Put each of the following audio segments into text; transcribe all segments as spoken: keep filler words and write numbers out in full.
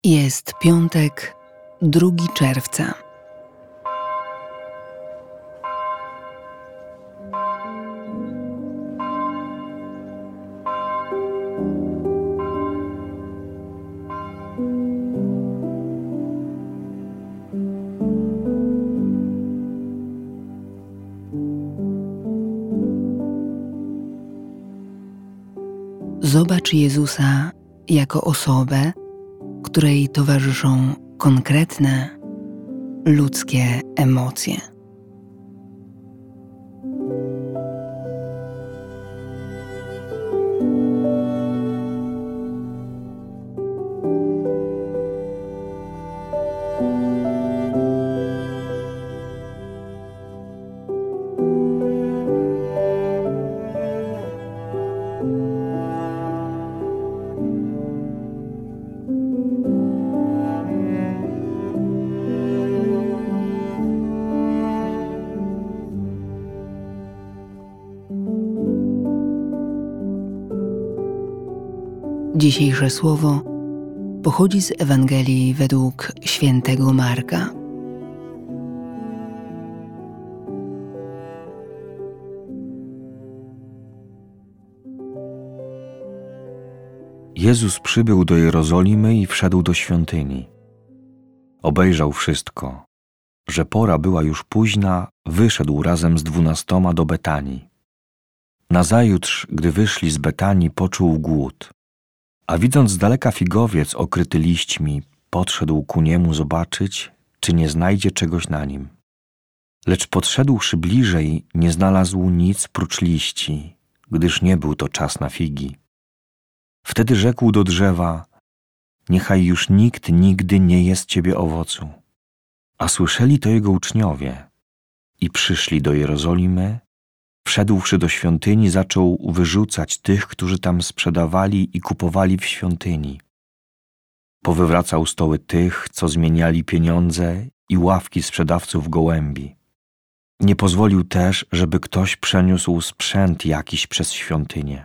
Jest piątek, drugi czerwca. Zobacz Jezusa jako osobę, której towarzyszą konkretne, ludzkie emocje. Dzisiejsze słowo pochodzi z Ewangelii według świętego Marka. Jezus przybył do Jerozolimy i wszedł do świątyni. Obejrzał wszystko, że pora była już późna, wyszedł razem z dwunastoma do Betanii. Nazajutrz, gdy wyszli z Betanii, poczuł głód. A widząc z daleka figowiec okryty liśćmi, podszedł ku niemu zobaczyć, czy nie znajdzie czegoś na nim. Lecz podszedłszy bliżej, nie znalazł nic prócz liści, gdyż nie był to czas na figi. Wtedy rzekł do drzewa: niechaj już nikt nigdy nie je z ciebie owocu. A słyszeli to jego uczniowie i przyszli do Jerozolimy. Wszedłszy do świątyni, zaczął wyrzucać tych, którzy tam sprzedawali i kupowali w świątyni. Powywracał stoły tych, co zmieniali pieniądze, i ławki sprzedawców gołębi. Nie pozwolił też, żeby ktoś przeniósł sprzęt jakiś przez świątynię.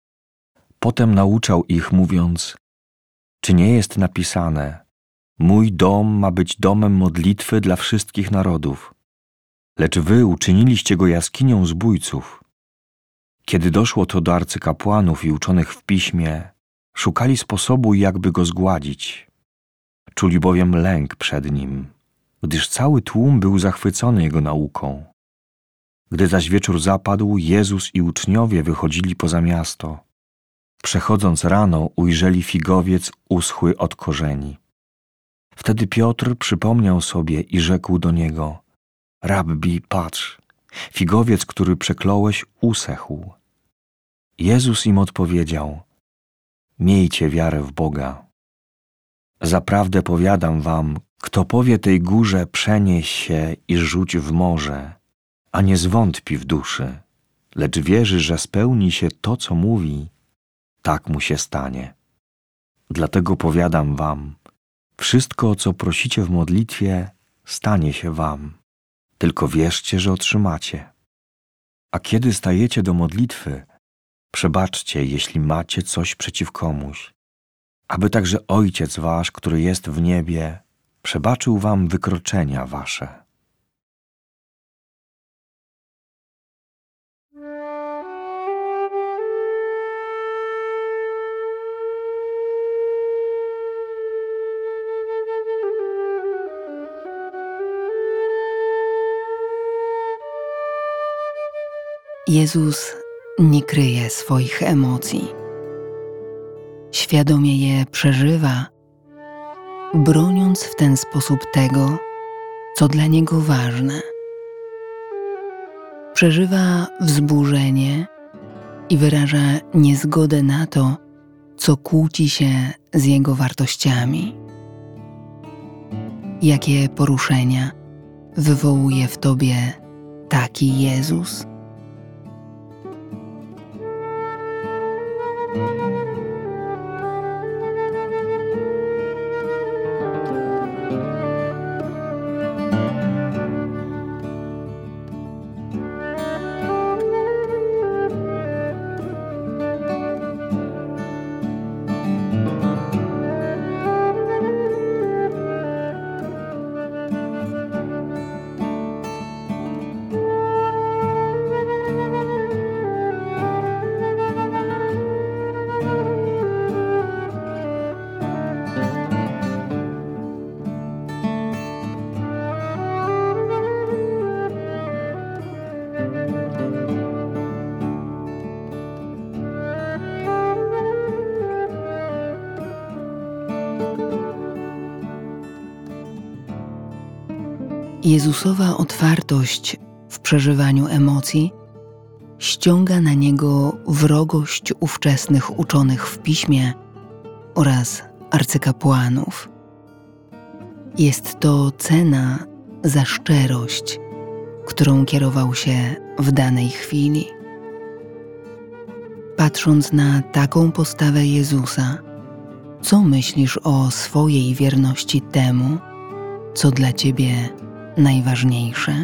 Potem nauczał ich, mówiąc: czy nie jest napisane: mój dom ma być domem modlitwy dla wszystkich narodów? Lecz wy uczyniliście go jaskinią zbójców. Kiedy doszło to do arcykapłanów i uczonych w piśmie, szukali sposobu, jakby go zgładzić. Czuli bowiem lęk przed nim, gdyż cały tłum był zachwycony jego nauką. Gdy zaś wieczór zapadł, Jezus i uczniowie wychodzili poza miasto. Przechodząc rano, ujrzeli figowiec uschły od korzeni. Wtedy Piotr przypomniał sobie i rzekł do niego: Rabbi, patrz, figowiec, który przekląłeś, usechł. Jezus im odpowiedział: miejcie wiarę w Boga. Zaprawdę powiadam wam, kto powie tej górze przenieś się i rzuć w morze, a nie zwątpi w duszy, lecz wierzy, że spełni się to, co mówi, tak mu się stanie. Dlatego powiadam wam, wszystko, o co prosicie w modlitwie, stanie się wam. Tylko wierzcie, że otrzymacie. A kiedy stajecie do modlitwy, przebaczcie, jeśli macie coś przeciw komuś, aby także Ojciec wasz, który jest w niebie, przebaczył wam wykroczenia wasze. Jezus nie kryje swoich emocji. Świadomie je przeżywa, broniąc w ten sposób tego, co dla Niego ważne. Przeżywa wzburzenie i wyraża niezgodę na to, co kłóci się z Jego wartościami. Jakie poruszenia wywołuje w Tobie taki Jezus? Jezusowa otwartość w przeżywaniu emocji ściąga na niego wrogość ówczesnych uczonych w piśmie oraz arcykapłanów. Jest to cena za szczerość, którą kierował się w danej chwili. Patrząc na taką postawę Jezusa, co myślisz o swojej wierności temu, co dla Ciebie najważniejsze?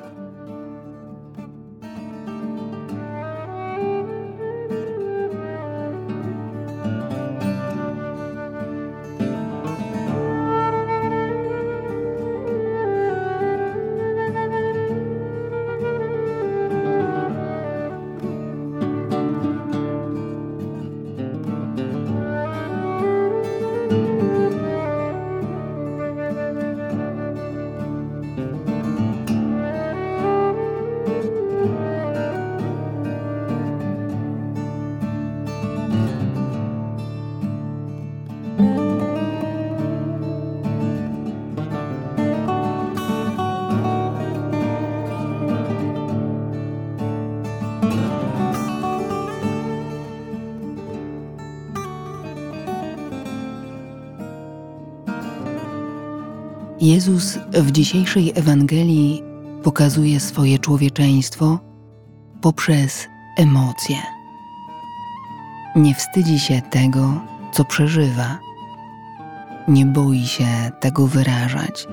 Jezus w dzisiejszej Ewangelii pokazuje swoje człowieczeństwo poprzez emocje. Nie wstydzi się tego, co przeżywa. Nie boi się tego wyrażać.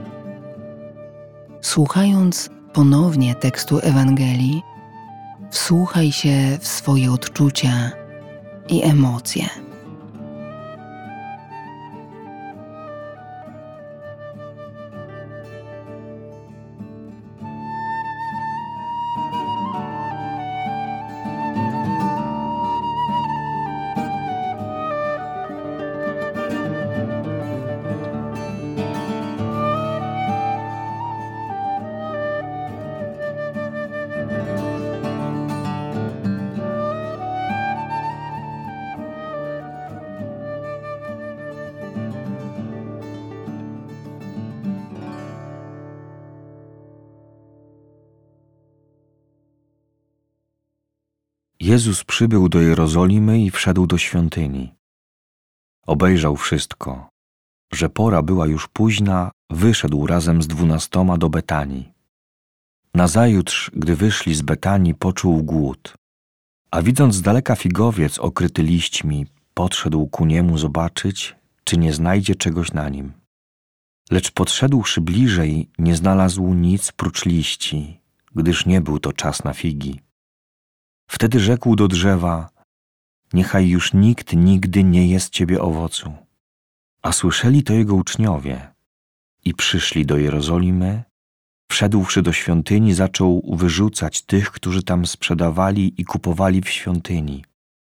Słuchając ponownie tekstu Ewangelii, wsłuchaj się w swoje odczucia i emocje. Jezus przybył do Jerozolimy i wszedł do świątyni. Obejrzał wszystko, że pora była już późna, wyszedł razem z dwunastoma do Betanii. Nazajutrz, gdy wyszli z Betanii, poczuł głód, a widząc z daleka figowiec okryty liśćmi, podszedł ku niemu zobaczyć, czy nie znajdzie czegoś na nim. Lecz podszedłszy bliżej, nie znalazł nic prócz liści, gdyż nie był to czas na figi. Wtedy rzekł do drzewa: niechaj już nikt nigdy nie je z ciebie owocu. A słyszeli to jego uczniowie i przyszli do Jerozolimy. Wszedłszy do świątyni, zaczął wyrzucać tych, którzy tam sprzedawali i kupowali w świątyni.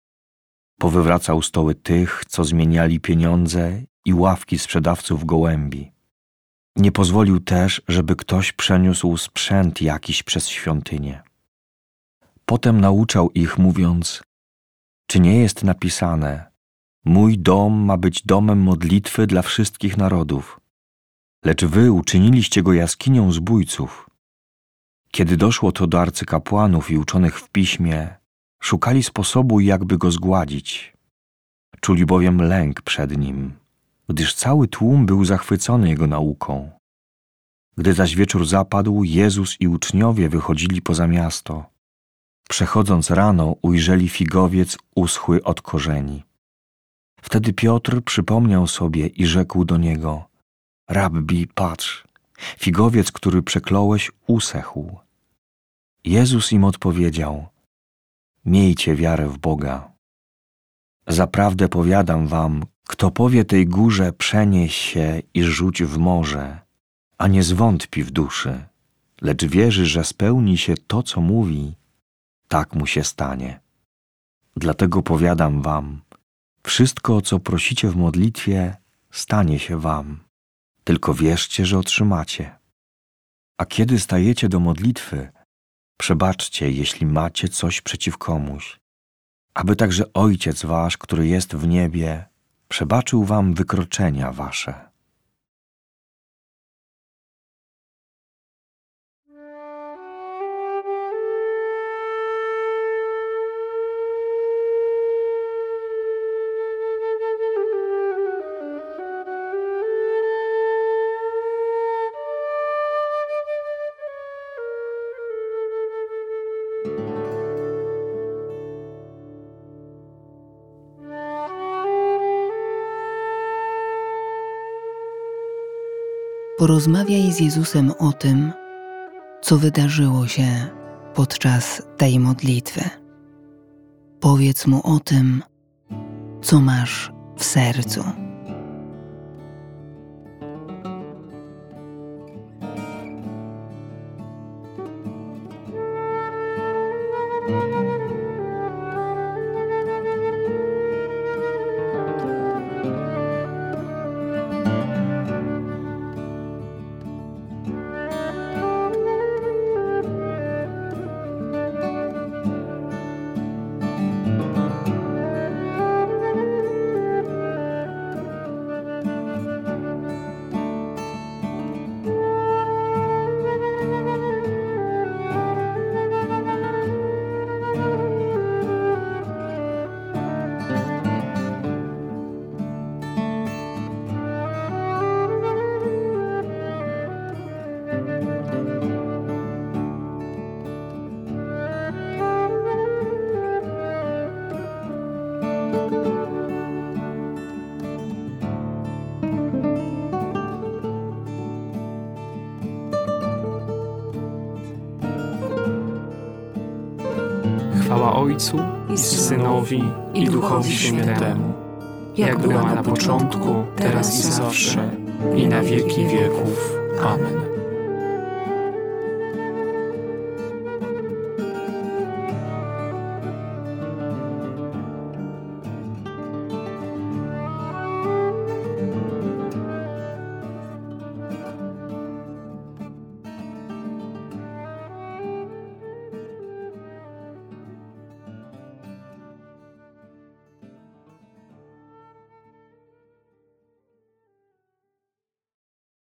Powywracał stoły tych, co zmieniali pieniądze, i ławki sprzedawców gołębi. Nie pozwolił też, żeby ktoś przeniósł sprzęt jakiś przez świątynię. Potem nauczał ich, mówiąc: czy nie jest napisane: mój dom ma być domem modlitwy dla wszystkich narodów, lecz wy uczyniliście go jaskinią zbójców. Kiedy doszło to do arcykapłanów i uczonych w piśmie, szukali sposobu, jakby go zgładzić. Czuli bowiem lęk przed nim, gdyż cały tłum był zachwycony jego nauką. Gdy zaś wieczór zapadł, Jezus i uczniowie wychodzili poza miasto. Przechodząc rano, ujrzeli figowiec uschły od korzeni. Wtedy Piotr przypomniał sobie i rzekł do niego: Rabbi, patrz, figowiec, który przekląłeś, usechł. Jezus im odpowiedział: miejcie wiarę w Boga. Zaprawdę powiadam wam, kto powie tej górze przenieś się i rzuć w morze, a nie zwątpi w duszy, lecz wierzy, że spełni się to, co mówi, tak mu się stanie. Dlatego powiadam wam, wszystko, o co prosicie w modlitwie, stanie się wam. Tylko wierzcie, że otrzymacie. A kiedy stajecie do modlitwy, przebaczcie, jeśli macie coś przeciw komuś, aby także Ojciec wasz, który jest w niebie, przebaczył wam wykroczenia wasze. porozmawiaj z Jezusem o tym, co wydarzyło się podczas tej modlitwy. Powiedz Mu o tym, co masz w sercu. Chwała Ojcu i Synowi i Duchowi Świętemu, jak była na początku, teraz i zawsze, i na wieki wieków. Amen.